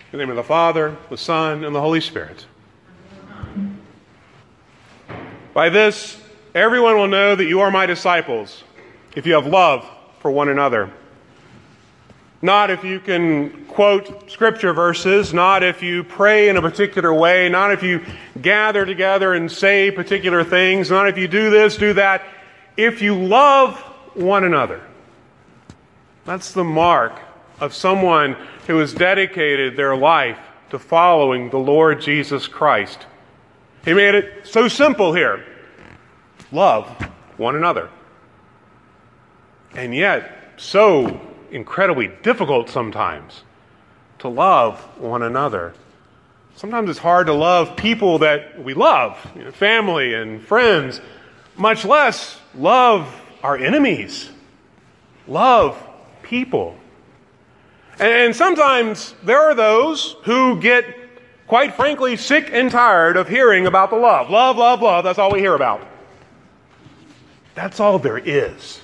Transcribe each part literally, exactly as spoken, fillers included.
In the name of the Father, the Son, and the Holy Spirit. By this, everyone will know that you are my disciples, if you have love for one another. Not if you can quote scripture verses, not if you pray in a particular way, not if you gather together and say particular things, not if you do this, do that. If you love one another. That's the mark of someone who has dedicated their life to following the Lord Jesus Christ. He made it so simple here. Love one another. And yet, so incredibly difficult sometimes to love one another. Sometimes it's hard to love people that we love, you know, family and friends, much less love our enemies, love people. And sometimes there are those who get, quite frankly, sick and tired of hearing about the love. Love, love, love, that's all we hear about. That's all there is.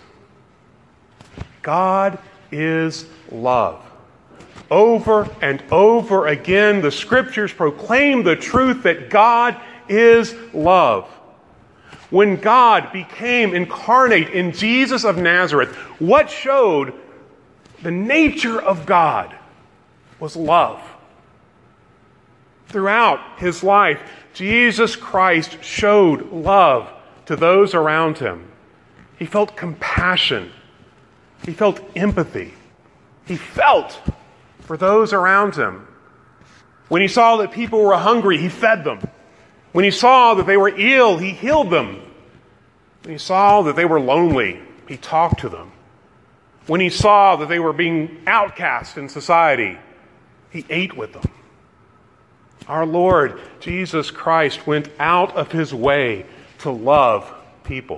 God is love. Over and over again, the Scriptures proclaim the truth that God is love. When God became incarnate in Jesus of Nazareth, what showed the nature of God was love. Throughout his life, Jesus Christ showed love to those around him. He felt compassion. He felt empathy. He felt for those around him. When he saw that people were hungry, he fed them. When he saw that they were ill, he healed them. When he saw that they were lonely, he talked to them. When he saw that they were being outcast in society, he ate with them. Our Lord Jesus Christ went out of his way to love people.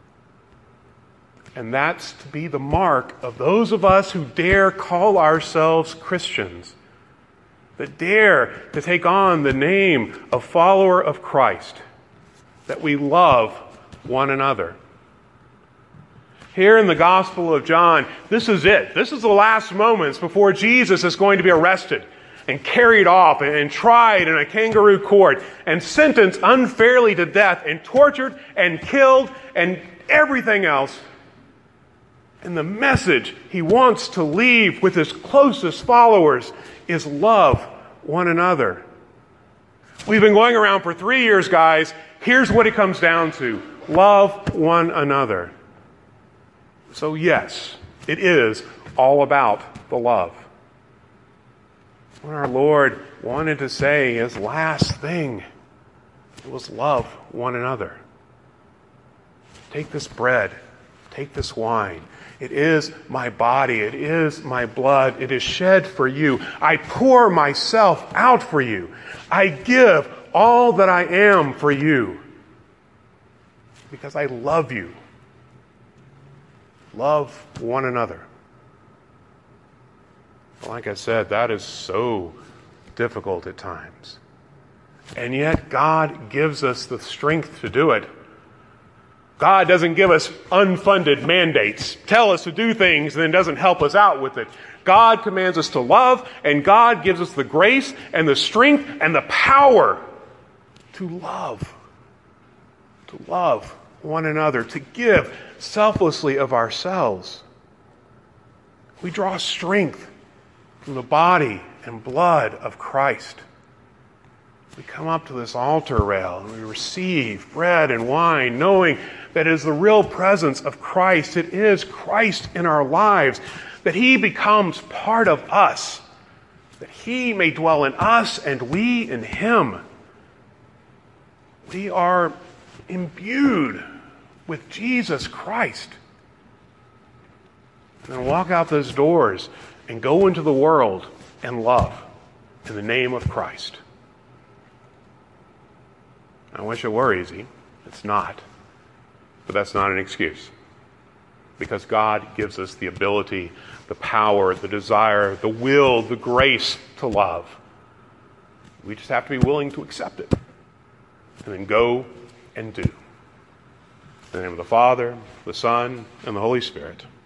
And that's to be the mark of those of us who dare call ourselves Christians, that dare to take on the name of follower of Christ, that we love one another. Here in the Gospel of John, this is it. This is the last moments before Jesus is going to be arrested and carried off and tried in a kangaroo court and sentenced unfairly to death and tortured and killed and everything else. And the message he wants to leave with his closest followers is love one another. We've been going around for three years, guys. Here's what it comes down to. Love one another. So yes, it is all about the love. What our Lord wanted to say, his last thing, it was love one another. Take this bread, take this wine. It is my body, it is my blood, it is shed for you. I pour myself out for you. I give all that I am for you. Because I love you. Love one another. Like I said, that is so difficult at times. And yet God gives us the strength to do it. God doesn't give us unfunded mandates, tell us to do things, and then doesn't help us out with it. God commands us to love, and God gives us the grace and the strength and the power to love. To love one another, to give selflessly of ourselves. We draw strength from the body and blood of Christ. We come up to this altar rail and we receive bread and wine, knowing that it is the real presence of Christ. It is Christ in our lives, that he becomes part of us, that he may dwell in us and we in him. We are imbued with Jesus Christ. And then walk out those doors and go into the world and love in the name of Christ. I wish it were easy. It's not. But that's not an excuse. Because God gives us the ability, the power, the desire, the will, the grace to love. We just have to be willing to accept it. And then go and do. In the name of the Father, the Son, and the Holy Spirit.